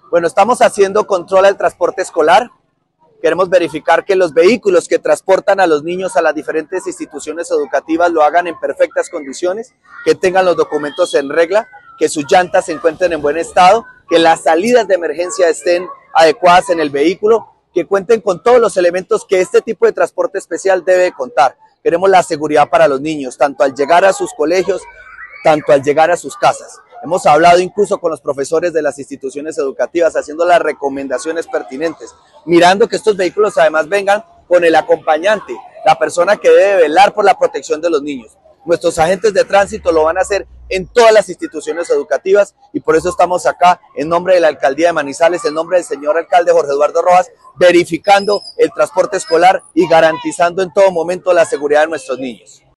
Bueno, estamos haciendo control al transporte escolar. Queremos verificar que los vehículos que transportan a los niños a las diferentes instituciones educativas lo hagan en perfectas condiciones, que tengan los documentos en regla, que sus llantas se encuentren en buen estado, que las salidas de emergencia estén adecuadas en el vehículo, que cuenten con todos los elementos que este tipo de transporte especial debe contar. Queremos la seguridad para los niños, tanto al llegar a sus colegios, tanto al llegar a sus casas. Hemos hablado incluso con los profesores de las instituciones educativas, haciendo las recomendaciones pertinentes, mirando que estos vehículos además vengan con el acompañante, la persona que debe velar por la protección de los niños. Nuestros agentes de tránsito lo van a hacer en todas las instituciones educativas y por eso estamos acá en nombre de la Alcaldía de Manizales, en nombre del señor alcalde Jorge Eduardo Rojas, verificando el transporte escolar y garantizando en todo momento la seguridad de nuestros niños.